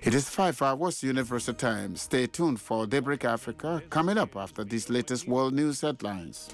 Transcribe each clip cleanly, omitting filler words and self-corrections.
It is 5 hours Universal Time. Stay tuned for Daybreak Africa coming up after these latest world news headlines.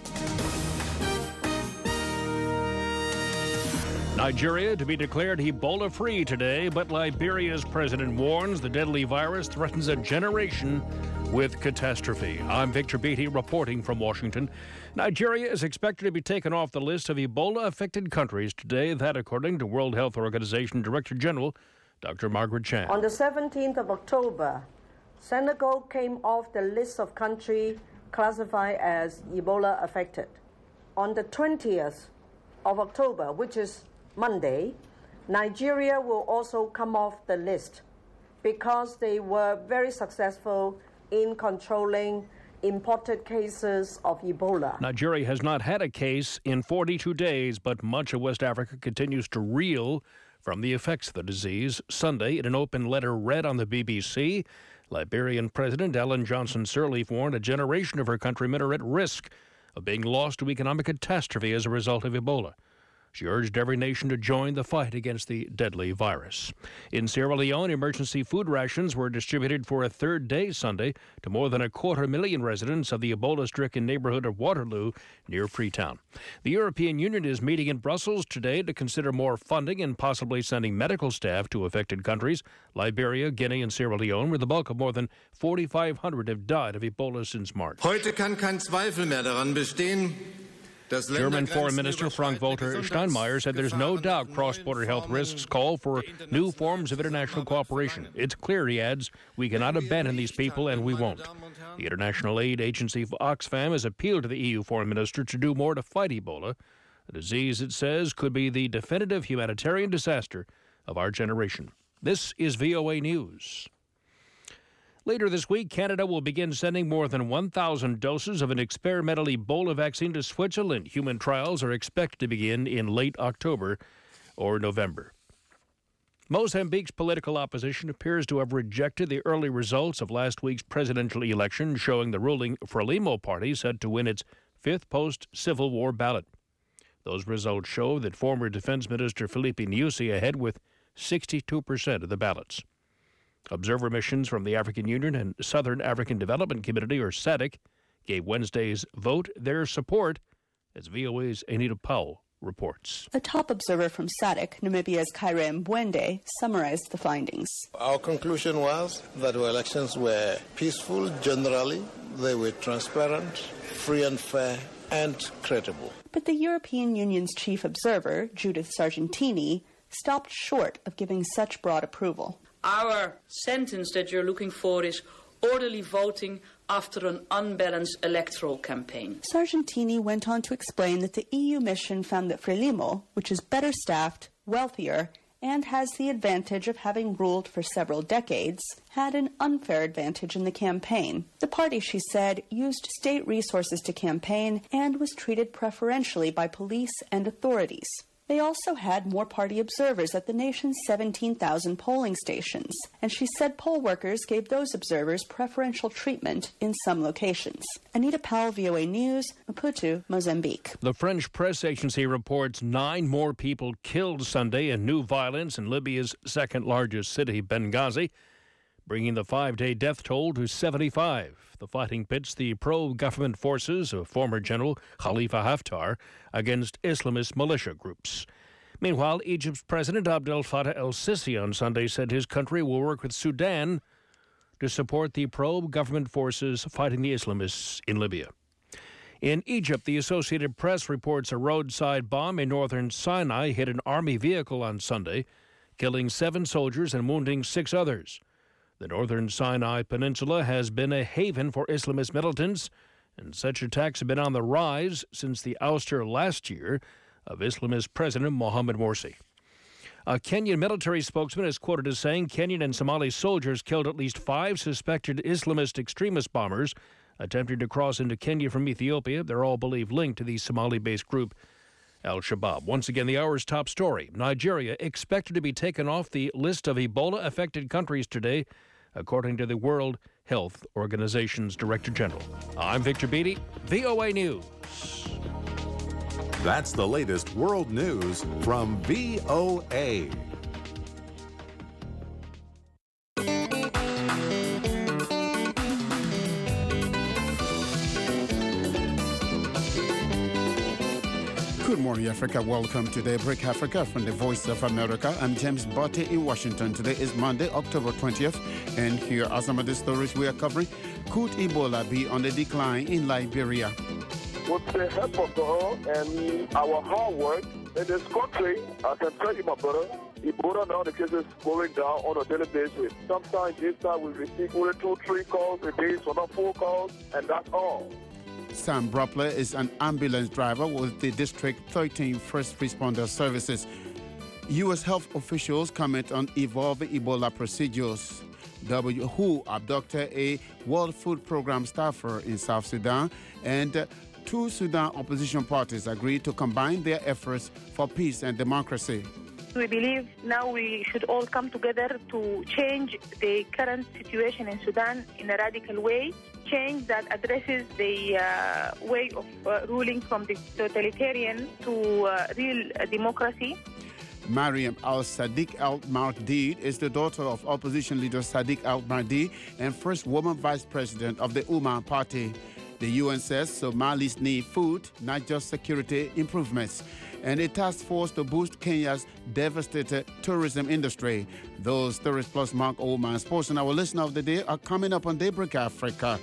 Nigeria to be declared Ebola-free today, but Liberia's president warns the deadly virus threatens a generation with catastrophe. I'm Victor Beatty reporting from Washington. Nigeria is expected to be taken off the list of Ebola-affected countries today, that according to World Health Organization Director General Dr. Margaret Chan. On the 17th of October, Senegal came off the list of countries classified as Ebola-affected. On the 20th of October, which is Monday, Nigeria will also come off the list because they were very successful in controlling imported cases of Ebola. Nigeria has not had a case in 42 days, but much of West Africa continues to reel from the effects of the disease. Sunday, in an open letter read on the BBC, Liberian President Ellen Johnson Sirleaf warned a generation of her countrymen are at risk of being lost to economic catastrophe as a result of Ebola. She urged every nation to join the fight against the deadly virus. In Sierra Leone, emergency food rations were distributed for a third day Sunday to more than 250,000 residents of the Ebola-stricken neighborhood of Waterloo near Freetown. The European Union is meeting in Brussels today to consider more funding and possibly sending medical staff to affected countries. Liberia, Guinea and Sierra Leone, where the bulk of more than 4,500 have died of Ebola since March. Heute kann kein Zweifel mehr daran bestehen. German Foreign Minister Frank-Walter Steinmeier said there's no doubt cross-border health risks call for new forms of international cooperation. It's clear, he adds, we cannot abandon these people, and we won't. The international aid agency Oxfam has appealed to the EU Foreign Minister to do more to fight Ebola, a disease it says could be the definitive humanitarian disaster of our generation. This is VOA News. Later this week, Canada will begin sending more than 1,000 doses of an experimental Ebola vaccine to Switzerland. Human trials are expected to begin in late October or November. Mozambique's political opposition appears to have rejected the early results of last week's presidential election, showing the ruling Frelimo party set to win its fifth post-Civil War ballot. Those results show that former Defense Minister Filipe Nyusi ahead with 62% of the ballots. Observer missions from the African Union and Southern African Development Community, or SADC, gave Wednesday's vote their support, as VOA's Anita Powell reports. A top observer from SADC, Namibia's Kaire Mbwende, summarized the findings. Our conclusion was that our elections were peaceful generally, they were transparent, free and fair, and credible. But the European Union's chief observer, Judith Sargentini, stopped short of giving such broad approval. Our sentence that you're looking for is orderly voting after an unbalanced electoral campaign. Sargentini went on to explain that the EU mission found that Frelimo, which is better staffed, wealthier, and has the advantage of having ruled for several decades, had an unfair advantage in the campaign. The party, she said, used state resources to campaign and was treated preferentially by police and authorities. They also had more party observers at the nation's 17,000 polling stations, and she said poll workers gave those observers preferential treatment in some locations. Anita Powell, VOA News, Maputo, Mozambique. The French press agency reports 9 more people killed Sunday in new violence in Libya's second-largest city, Benghazi, bringing the 5-day death toll to 75. The fighting pits the pro-government forces of former General Khalifa Haftar against Islamist militia groups. Meanwhile, Egypt's President Abdel Fattah el-Sisi on Sunday said his country will work with Sudan to support the pro-government forces fighting the Islamists in Libya. In Egypt, the Associated Press reports a roadside bomb in northern Sinai hit an army vehicle on Sunday, killing 7 soldiers and wounding 6 others. The northern Sinai Peninsula has been a haven for Islamist militants, and such attacks have been on the rise since the ouster last year of Islamist President Mohamed Morsi. A Kenyan military spokesman is quoted as saying Kenyan and Somali soldiers killed at least 5 suspected Islamist extremist bombers attempting to cross into Kenya from Ethiopia. They're all believed linked to the Somali-based group Al-Shabaab. Once again, the hour's top story. Nigeria expected to be taken off the list of Ebola-affected countries today, according to the World Health Organization's Director General. I'm Victor Beatty, VOA News. That's the latest world news from VOA. Good morning, Africa. Welcome to Daybreak Africa from the Voice of America. I'm James Botte in Washington. Today is Monday, October 20th, and here are some of the stories we are covering. Could Ebola be on the decline in Liberia? With the help of God and our hard work in this country, I can tell you, my brother, Ebola now the cases going down on a daily basis. Sometimes this time we receive only 2-3 calls a day, so not 4 calls, and that's all. Sam Broppler is an ambulance driver with the District 13 First Responder Services. U.S. health officials comment on evolving Ebola procedures. WHO abducted a World Food Program staffer in South Sudan, and 2 Sudan opposition parties agreed to combine their efforts for peace and democracy. We believe now we should all come together to change the current situation in Sudan in a radical way, change that addresses the way of ruling from the totalitarian to real democracy. Mariam al-Sadiq al-Mahdi is the daughter of opposition leader Sadiq al-Mahdi and first woman vice president of the Umma party. The UN says Somalis need food, not just security improvements, and a task force to boost Kenya's devastated tourism industry. Those stories plus Mark Oldman Sports and our listener of the day are coming up on Daybreak Africa.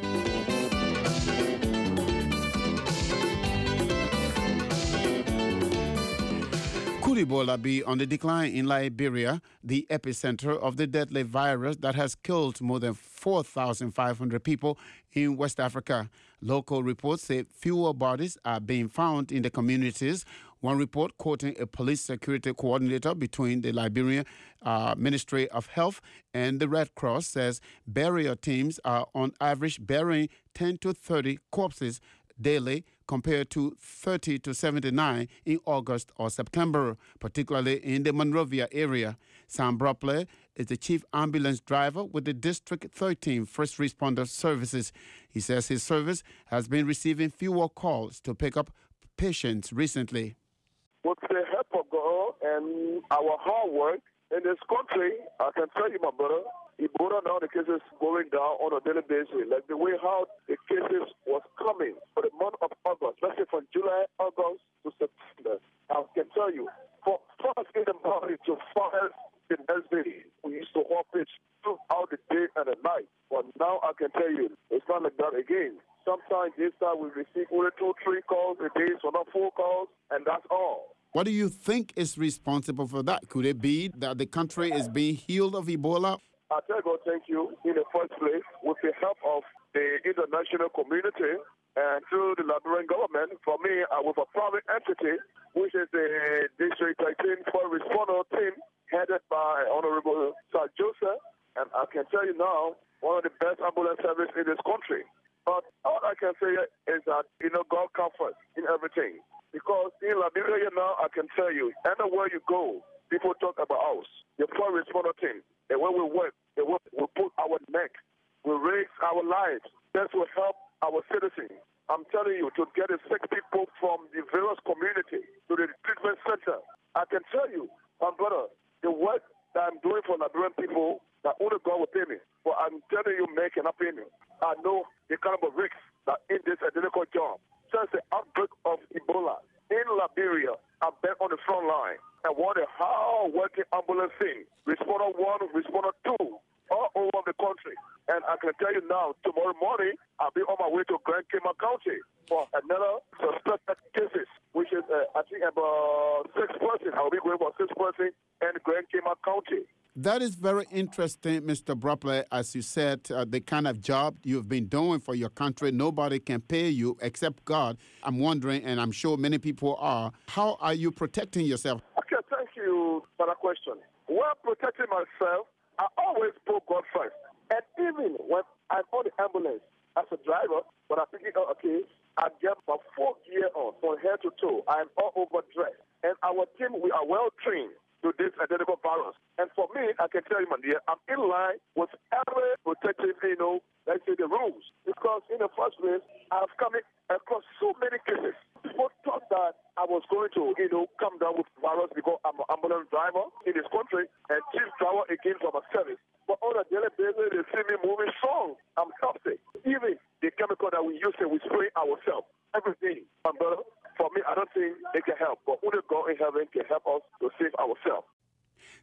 Could Ebola be on the decline in Liberia, the epicenter of the deadly virus that has killed more than 4,500 people in West Africa? Local reports say fewer bodies are being found in the communities. One report quoting a police security coordinator between the Liberian Ministry of Health and the Red Cross says burial teams are on average burying 10 to 30 corpses daily compared to 30 to 79 in August or September, particularly in the Monrovia area. Sam Broppler is the chief ambulance driver with the District 13 First Responder Services. He says his service has been receiving fewer calls to pick up patients recently. With the help of God and our hard work in this country, I can tell you, my brother, Ebola now the cases going down on a daily basis, like the way how the cases was coming for the month of August, let's say from July, August to September. I can tell you, for us in the morning to 5 the next day, we used to walk it throughout the day and the night. But now I can tell you, it's not like that again. Sometimes this time we receive only 2-3 calls a day, so not 4 calls, and that's all. What do you think is responsible for that? Could it be that the country is being healed of Ebola? I tell God thank you in the first place with the help of the international community and through the Liberian government. For me, with a private entity, which is the District 13 First Responder team headed by Honorable Sir Joseph, and I can tell you now, one of the best ambulance service in this country. But all I can say is that, God comes first in everything. Because in Liberia now, I can tell you, anywhere you go, people talk about us, the first responder team, and when we work, we put our neck, we raise our lives. That will help our citizens. I'm telling you, to get the sick people from the various community to the treatment center, I can tell you, my brother, the work that I'm doing for Liberian people, that only God will pay me. But I'm telling you, make an opinion. I know the kind of risks that in this identical job. Since the outbreak of Ebola in Liberia, I've been on the front line and what a hard-working ambulance thing. Responder 1, Responder 2, all over the country. And I can tell you now, tomorrow morning, I'll be on my way to Grand Cayman County for another suspected cases, which is, I think, about 6 persons. I'll be going for 6 persons in Grand Cayman County. That is very interesting, Mr. Broppler. As you said, the kind of job you've been doing for your country, nobody can pay you except God. I'm wondering, and I'm sure many people are, how are you protecting yourself? Okay, thank you for that question. While protecting myself, I always put God first. And even when I'm on the ambulance as a driver, when I'm picking up a case, I get my full gear on from head to toe. I'm all overdressed. And our team, we are well trained to this identical virus. And for me, I can tell you, my dear, I'm in line with every protective, let's say the rules. Because in the first place, I've come across so many cases. People thought that I was going to, come down with virus because I'm an ambulance driver in this country and chief driver again for my service. But on a daily basis, they see me moving strong. I'm healthy. Even the chemical that we use, we spray ourselves every day. My brother, for me, I don't think they can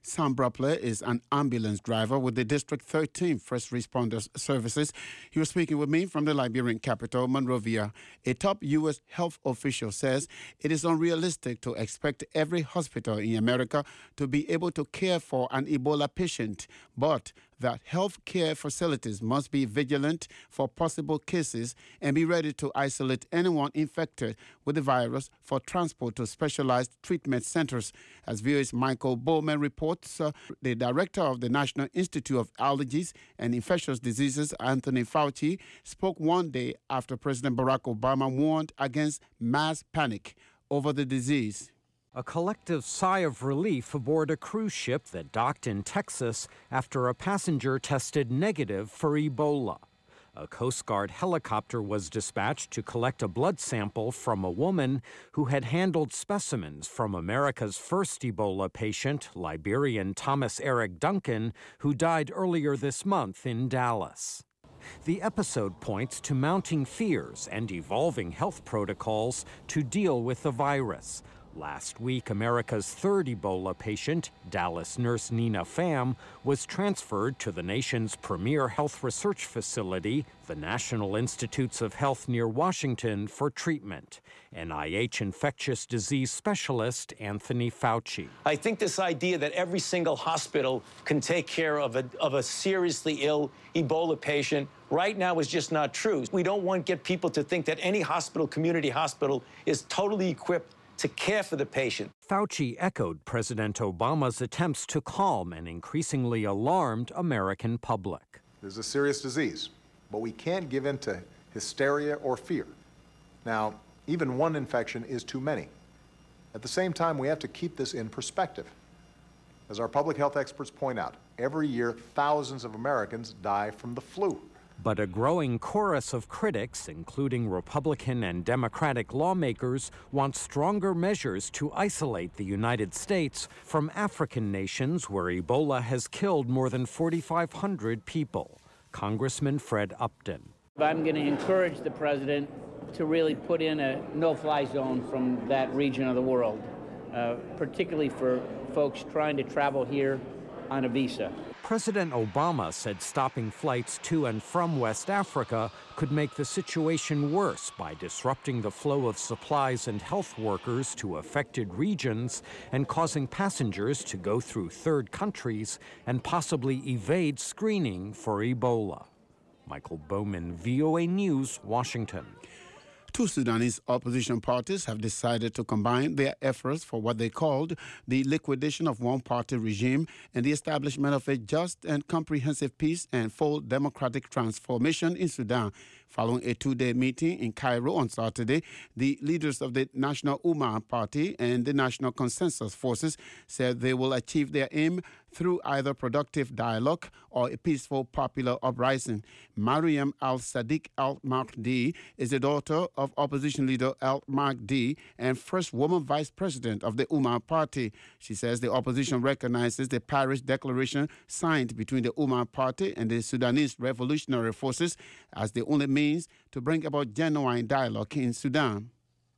Sam Brupler is an ambulance driver with the District 13 First Responders Services. He was speaking with me from the Liberian capital, Monrovia. A top U.S. health official says it is unrealistic to expect every hospital in America to be able to care for an Ebola patient, but that health care facilities must be vigilant for possible cases and be ready to isolate anyone infected with the virus for transport to specialized treatment centers. As VOA's Michael Bowman reports, the director of the National Institute of Allergies and Infectious Diseases, Anthony Fauci, spoke one day after President Barack Obama warned against mass panic over the disease. A collective sigh of relief aboard a cruise ship that docked in Texas after a passenger tested negative for Ebola. A Coast Guard helicopter was dispatched to collect a blood sample from a woman who had handled specimens from America's first Ebola patient, Liberian Thomas Eric Duncan, who died earlier this month in Dallas. The episode points to mounting fears and evolving health protocols to deal with the virus. Last week, America's third Ebola patient, Dallas nurse Nina Pham, was transferred to the nation's premier health research facility, the National Institutes of Health near Washington, for treatment. NIH infectious disease specialist Anthony Fauci. I think this idea that every single hospital can take care of a seriously ill Ebola patient right now is just not true. We don't want to get people to think that any hospital, community hospital, is totally equipped to care for the patient. Fauci echoed President Obama's attempts to calm an increasingly alarmed American public. This is a serious disease, but we can't give in to hysteria or fear. Now, even one infection is too many. At the same time, we have to keep this in perspective. As our public health experts point out, every year thousands of Americans die from the flu. But a growing chorus of critics, including Republican and Democratic lawmakers, want stronger measures to isolate the United States from African nations where Ebola has killed more than 4,500 people. Congressman Fred Upton. I'm going to encourage the president to really put in a no-fly zone from that region of the world, particularly for folks trying to travel here on a visa. President Obama said stopping flights to and from West Africa could make the situation worse by disrupting the flow of supplies and health workers to affected regions and causing passengers to go through third countries and possibly evade screening for Ebola. Michael Bowman, VOA News, Washington. Two Sudanese opposition parties have decided to combine their efforts for what they called the liquidation of one-party regime and the establishment of a just and comprehensive peace and full democratic transformation in Sudan. Following a two-day meeting in Cairo on Saturday, the leaders of the National Umma Party and the National Consensus Forces said they will achieve their aim through either productive dialogue or a peaceful popular uprising. Mariam al-Sadiq al-Mahdi is the daughter of opposition leader al-Mahdi and first woman vice president of the Umma Party. She says the opposition recognizes the Paris Declaration signed between the Umma Party and the Sudanese Revolutionary Forces as the only means to bring about genuine dialogue in Sudan.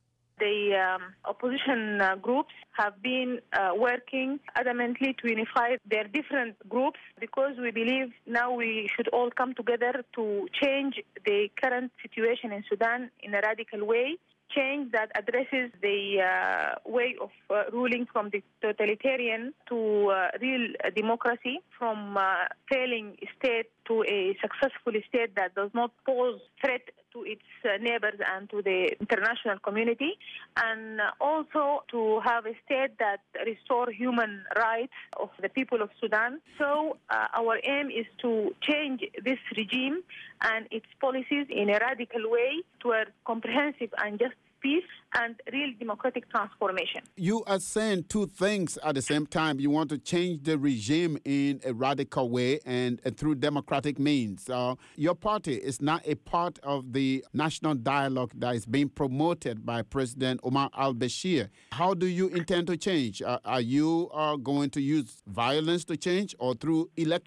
The opposition groups have been working adamantly to unify their different groups because we believe now we should all come together to change the current situation in Sudan in a radical way, change that addresses the way of ruling from the totalitarian to real democracy, from failing state to a successful state that does not pose threat to its neighbors and to the international community, and also to have a state that restores human rights of the people of Sudan. So our aim is to change this regime and its policies in a radical way toward comprehensive and just peace and real democratic transformation. You are saying two things at the same time. You want to change the regime in a radical way and through democratic means. Your party is not a part of the national dialogue that is being promoted by President Omar al-Bashir. How do you intend to change? Are you going to use violence to change or through election?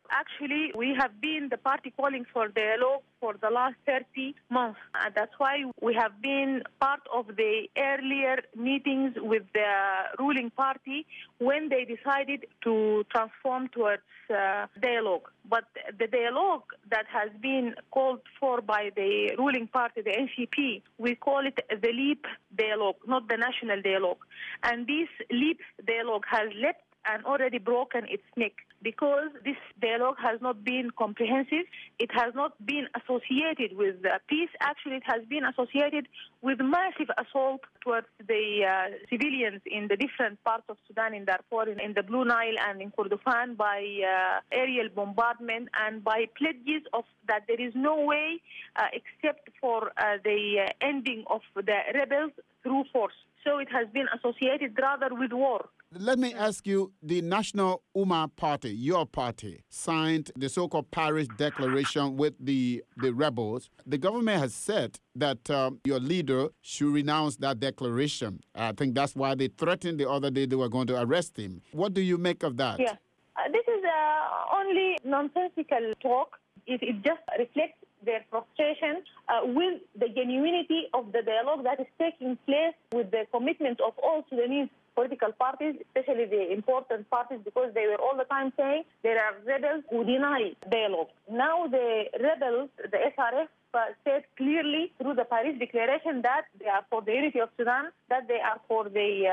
Actually, we have been the party calling for dialogue for the last 30 months. And that's why we have been part of the earlier meetings with the ruling party when they decided to transform towards dialogue. But the dialogue that has been called for by the ruling party, the NCP, we call it the LEAP dialogue, not the national dialogue. And this LEAP dialogue has leapt and already broken its neck because this dialogue has not been comprehensive. It has not been associated with peace. Actually, it has been associated with massive assault towards the civilians in the different parts of Sudan, in Darfur, in the Blue Nile and in Kordofan, by aerial bombardment and by pledges of that there is no way except for the ending of the rebels through force. So it has been associated rather with war. Let me ask you, the National Umma Party, your party, signed the so-called Paris Declaration with the rebels. The government has said that your leader should renounce that declaration. I think that's why they threatened the other day they were going to arrest him. What do you make of that? Yeah, this is only nonsensical talk. It just reflects their frustration with the genuinity of the dialogue that is taking place, with the commitment of all Sudanese political parties, especially the important parties, because they were all the time saying there are rebels who deny dialogue. Now the rebels, the SRF, said clearly through the Paris Declaration that they are for the unity of Sudan, that they are for the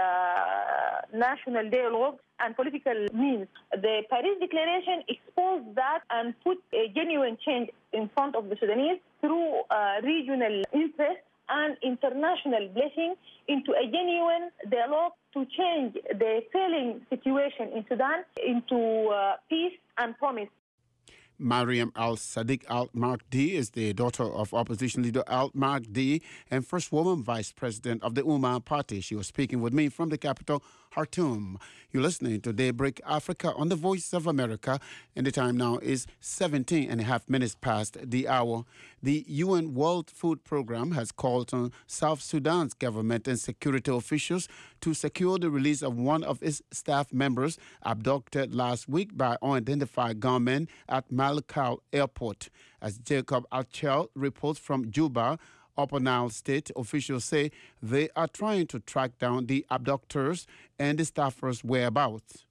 national dialogue and political means. The Paris Declaration exposed that and put a genuine change in front of the Sudanese through regional interest and international blessing into a genuine dialogue to change the failing situation in Sudan into peace and promise. Mariam Al-Sadiq Al-Mahdi is the daughter of opposition leader Al-Mahdi and first woman vice president of the Umma Party. She was speaking with me from the capital, Khartoum. You're listening to Daybreak Africa on the Voice of America, and the time now is 17 and a half minutes past the hour. The UN World Food Programme has called on South Sudan's government and security officials to secure the release of one of its staff members abducted last week by unidentified gunmen at Malakal Airport. As Jacob Achel reports from Juba, Upper Nile State, officials say they are trying to track down the abductors and the staffers' whereabouts.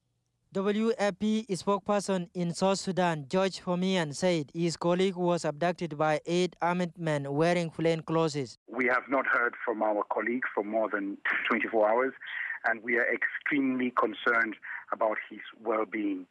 WFP spokesperson in South Sudan, George Homian, said his colleague was abducted by 8 armed men wearing plain clothes. We have not heard from our colleague for more than 24 hours, and we are extremely concerned about his well-being.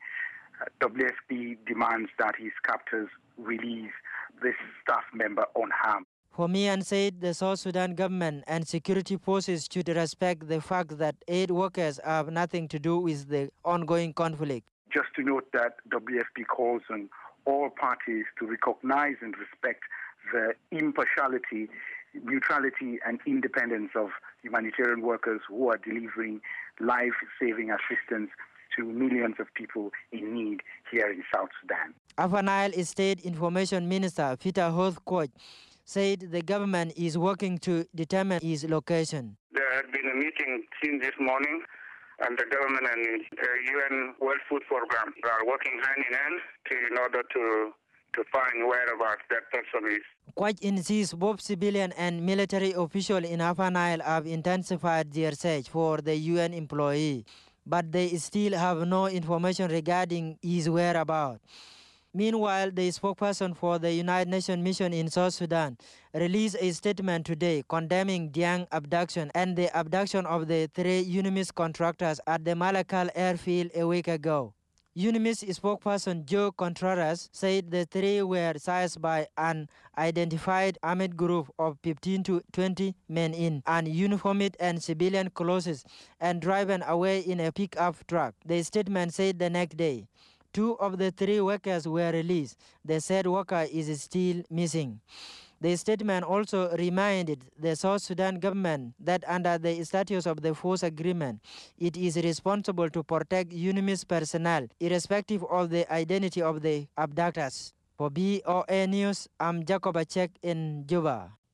WFP demands that his captors release this staff member unharmed. Homian said the South Sudan government and security forces should respect the fact that aid workers have nothing to do with the ongoing conflict. Just to note that WFP calls on all parties to recognize and respect the impartiality, neutrality and independence of humanitarian workers who are delivering life-saving assistance to millions of people in need here in South Sudan. Upper Nile State Information Minister Peter Hothcourt said the government is working to determine his location. There had been a meeting since this morning, and the government and UN World Food Programme are working hand in hand in order to find whereabouts that person is. Quach insists both civilian and military officials in Upper Nile have intensified their search for the UN employee, but they still have no information regarding his whereabouts. Meanwhile, the spokesperson for the United Nations mission in South Sudan released a statement today condemning Diang abduction and the abduction of the 3 UNMISS contractors at the Malakal airfield a week ago. UNMISS spokesperson Joe Contreras said the 3 were seized by an identified armed group of 15 to 20 men in uniformed and civilian clothes and driven away in a pickup truck. The statement said the next day 2 of the 3 workers were released. The said worker is still missing. The statement also reminded the South Sudan government that under the status of the force agreement, it is responsible to protect UNMISS personnel, irrespective of the identity of the abductors. For BOA News, I'm Jacob Achek in Juba.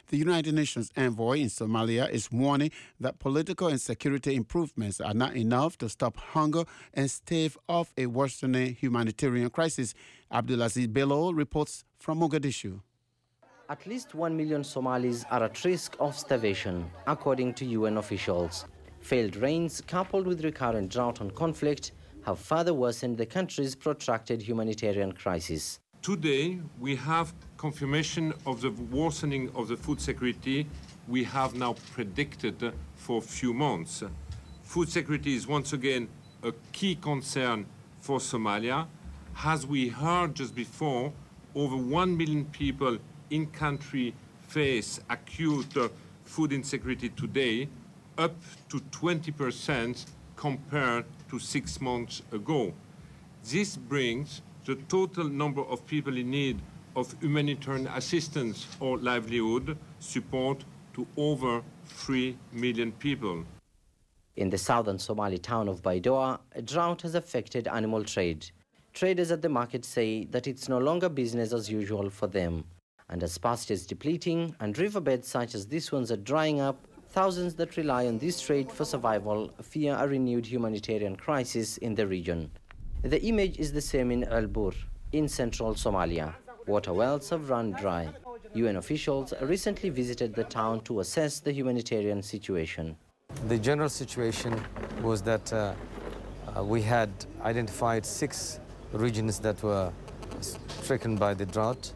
The United Nations envoy in Somalia is warning that political and security improvements are not enough to stop hunger and stave off a worsening humanitarian crisis. Abdulaziz Bello reports from Mogadishu. At least 1 million Somalis are at risk of starvation, according to UN officials. Failed rains, coupled with recurrent drought and conflict, have further worsened the country's protracted humanitarian crisis. Today, we have confirmation of the worsening of the food security we have now predicted for a few months. Food security is once again a key concern for Somalia. As we heard just before, over 1 million people in country face acute food insecurity today, up to 20% compared to 6 months ago. This brings the total number of people in need of humanitarian assistance or livelihood support to over 3 million people. In the southern Somali town of Baidoa, a drought has affected animal trade. Traders at the market say that it's no longer business as usual for them. And as pastures depleting and riverbeds such as this ones are drying up, thousands that rely on this trade for survival fear a renewed humanitarian crisis in the region. The image is the same in El Bur, in central Somalia. Water wells have run dry. UN officials recently visited the town to assess the humanitarian situation. The general situation was that we had identified 6 regions that were stricken by the drought,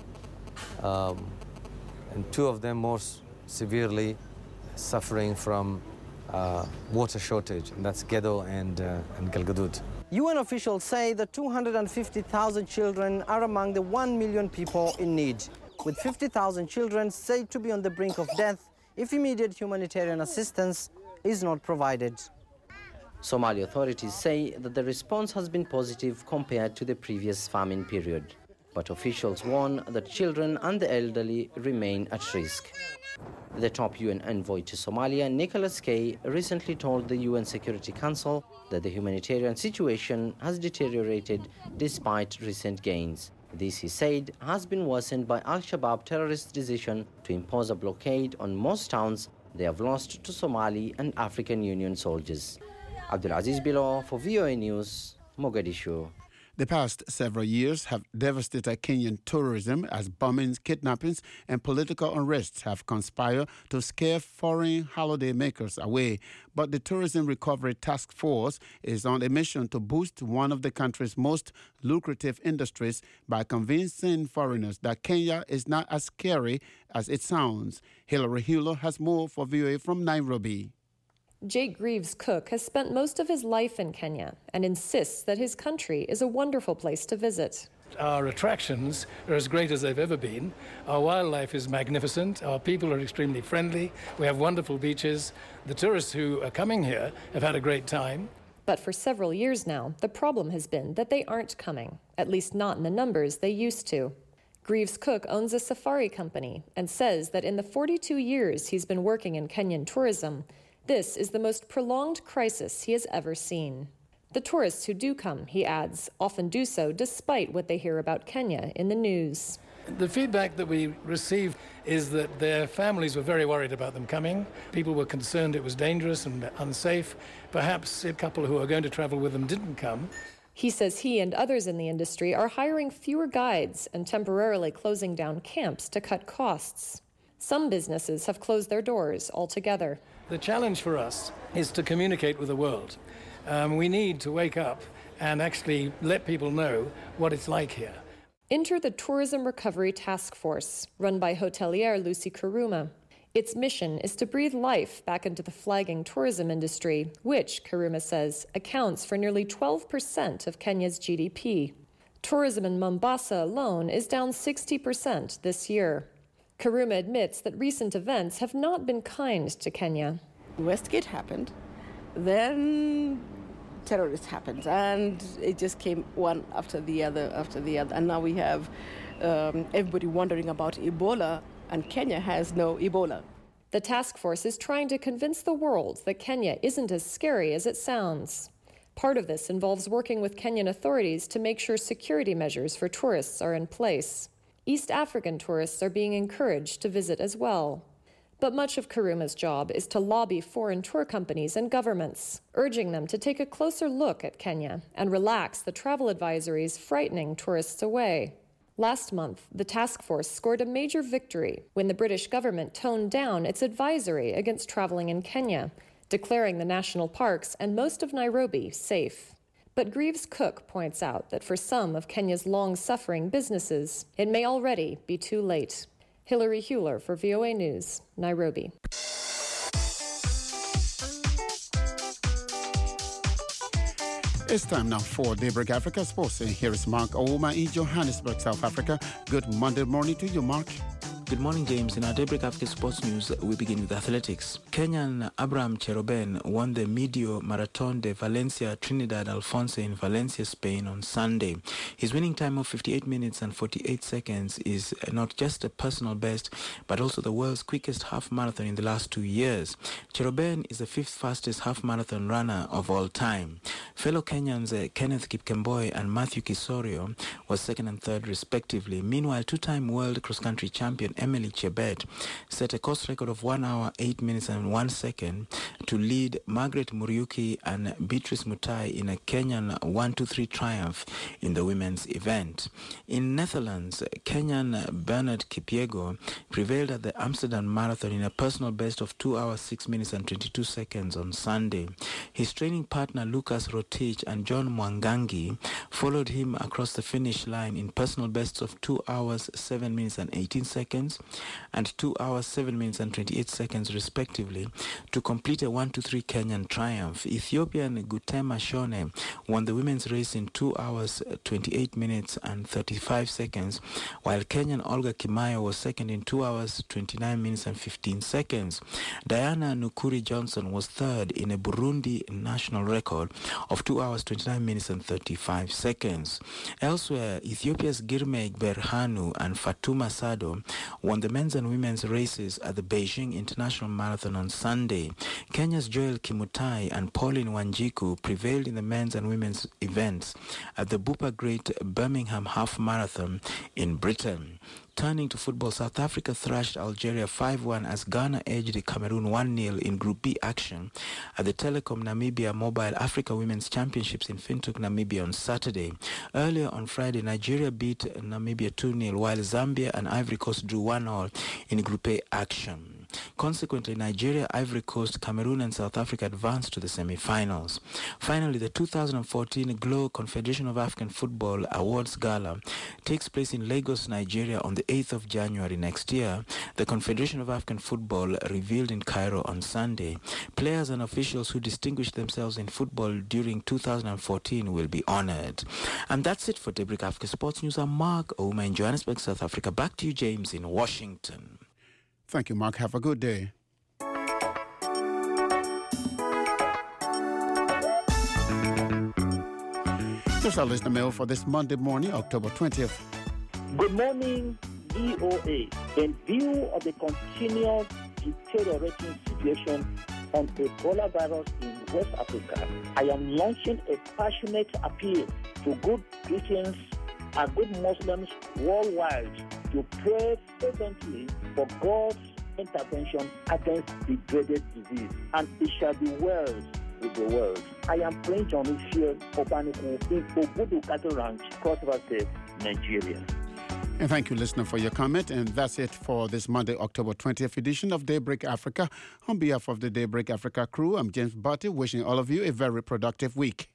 and 2 of them more severely suffering from water shortage, and that's Gedo and Galgaduud. UN officials say that 250,000 children are among the 1 million people in need, with 50,000 children said to be on the brink of death if immediate humanitarian assistance is not provided. Somali authorities say that the response has been positive compared to the previous famine period, but officials warn that children and the elderly remain at risk. The top UN envoy to Somalia, Nicholas Kay, recently told the UN Security Council that the humanitarian situation has deteriorated despite recent gains. This, he said, has been worsened by Al-Shabaab terrorists' decision to impose a blockade on most towns they have lost to Somali and African Union soldiers. Abdulaziz Bello for VOA News, Mogadishu. The past several years have devastated Kenyan tourism as bombings, kidnappings, and political unrest have conspired to scare foreign holidaymakers away. But the Tourism Recovery Task Force is on a mission to boost one of the country's most lucrative industries by convincing foreigners that Kenya is not as scary as it sounds. Hilary Hewler has more for VOA from Nairobi. Jake Greaves Cook has spent most of his life in Kenya and insists that his country is a wonderful place to visit. Our attractions are as great as they've ever been. Our wildlife is magnificent. Our people are extremely friendly. We have wonderful beaches. The tourists who are coming here have had a great time. But for several years now, the problem has been that they aren't coming, at least not in the numbers they used to. Greaves Cook owns a safari company and says that in the 42 years he's been working in Kenyan tourism, this is the most prolonged crisis he has ever seen. The tourists who do come, he adds, often do so despite what they hear about Kenya in the news. The feedback that we received is that their families were very worried about them coming. People were concerned it was dangerous and unsafe. Perhaps a couple who are going to travel with them didn't come. He says he and others in the industry are hiring fewer guides and temporarily closing down camps to cut costs. Some businesses have closed their doors altogether. The challenge for us is to communicate with the world. We need to wake up and actually let people know what it's like here. Enter the Tourism Recovery Task Force, run by hotelier Lucy Karuma. Its mission is to breathe life back into the flagging tourism industry, which, Karuma says, accounts for nearly 12% of Kenya's GDP. Tourism in Mombasa alone is down 60% this year. Karuma admits that recent events have not been kind to Kenya. Westgate happened, then terrorists happened, and it just came one after the other. And now we have everybody wondering about Ebola, and Kenya has no Ebola. The task force is trying to convince the world that Kenya isn't as scary as it sounds. Part of this involves working with Kenyan authorities to make sure security measures for tourists are in place. East African tourists are being encouraged to visit as well. But much of Karuma's job is to lobby foreign tour companies and governments, urging them to take a closer look at Kenya and relax the travel advisories frightening tourists away. Last month, the task force scored a major victory when the British government toned down its advisory against traveling in Kenya, declaring the national parks and most of Nairobi safe. But Greaves Cook points out that for some of Kenya's long-suffering businesses, it may already be too late. Hilary Hewler for VOA News, Nairobi. It's time now for Daybreak Africa Sports. And here is Mark Ouma in Johannesburg, South Africa. Good Monday morning to you, Mark. Good morning, James. In our Daybreak Africa Sports News, we begin with athletics. Kenyan Abraham Cherobem won the Medio Marathon de Valencia Trinidad Alfonso in Valencia, Spain on Sunday. His winning time of 58 minutes and 48 seconds is not just a personal best, but also the world's quickest half marathon in the last 2 years. Cherobem is the fifth fastest half marathon runner of all time. Fellow Kenyans Kenneth Kipkemboi and Matthew Kisorio was second and third respectively. Meanwhile, two-time world cross-country champion Emily Chebet set a course record of 1 hour, 8 minutes and 1 second to lead Margaret Muriuki and Beatrice Mutai in a Kenyan 1-2-3 triumph in the women's event. In Netherlands, Kenyan Bernard Kipyego prevailed at the Amsterdam Marathon in a personal best of 2 hours, 6 minutes and 22 seconds on Sunday. His training partner Lucas Rotich and John Mwangangi followed him across the finish line in personal bests of 2 hours, 7 minutes and 18 seconds and 2 hours, 7 minutes and 28 seconds respectively to complete a 1-2-3 Kenyan triumph. Ethiopian Gutema Shone won the women's race in 2 hours, 28 minutes and 35 seconds, while Kenyan Olga Kimayo was second in 2 hours, 29 minutes and 15 seconds. Diana Nukuri Johnson was third in a Burundi national record of 2 hours, 29 minutes and 35 seconds. Elsewhere, Ethiopia's Girmay Berhanu and Fatuma Sado won the men's and women's races at the Beijing International Marathon on Sunday. Kenya's Joel Kimutai and Pauline Wanjiku prevailed in the men's and women's events at the Bupa Great Birmingham Half Marathon in Britain. Turning to football, South Africa thrashed Algeria 5-1 as Ghana edged Cameroon 1-0 in Group B action at the Telecom Namibia Mobile Africa Women's Championships in Windhoek, Namibia on Saturday. Earlier on Friday, Nigeria beat Namibia 2-0, while Zambia and Ivory Coast drew 1-1 in Group A action. Consequently, Nigeria, Ivory Coast, Cameroon and South Africa advanced to the semi-finals. Finally, the 2014 GLOW Confederation of African Football Awards Gala takes place in Lagos, Nigeria on the 8th of January next year. The Confederation of African Football revealed in Cairo on Sunday. Players and officials who distinguished themselves in football during 2014 will be honored. And that's it for Daybreak Africa Sports News. I'm Mark Ouma in Johannesburg, South Africa. Back to you, James, in Washington. Thank you, Mark. Have a good day. Here's our listener mail for this Monday morning, October 20th. Good morning, VOA. In view of the continuous deteriorating situation on Ebola virus in West Africa, I am launching a passionate appeal to good Christians and good Muslims worldwide to pray fervently for God's intervention against the dreaded disease, and it shall be well with the world. I am praying John Ishio Opaniku in Obudu Cattle Ranch, Cross River State, Nigeria. And thank you, listener, for your comment. And that's it for this Monday, October 20th edition of Daybreak Africa. On behalf of the Daybreak Africa crew, I'm James Barty, wishing all of you a very productive week.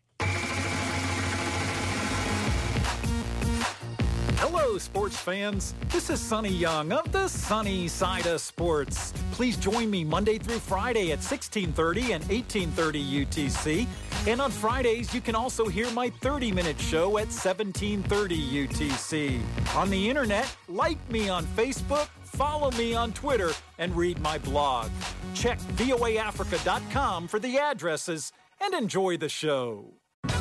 Hello, sports fans. This is Sonny Young of the Sunny Side of Sports. Please join me Monday through Friday at 16:30 and 18:30 UTC. And on Fridays, you can also hear my 30-minute show at 17:30 UTC. On the internet, like me on Facebook, follow me on Twitter, and read my blog. Check voaafrica.com for the addresses and enjoy the show.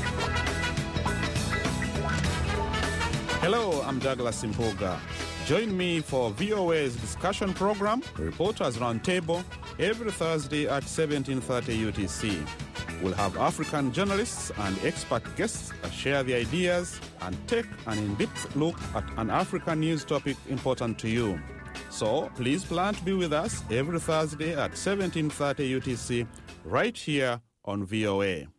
Hello, I'm Douglas Impoga. Join me for VOA's discussion program, Reporters Roundtable, every Thursday at 17:30 UTC. We'll have African journalists and expert guests share their ideas and take an in-depth look at an African news topic important to you. So please plan to be with us every Thursday at 17:30 UTC right here on VOA.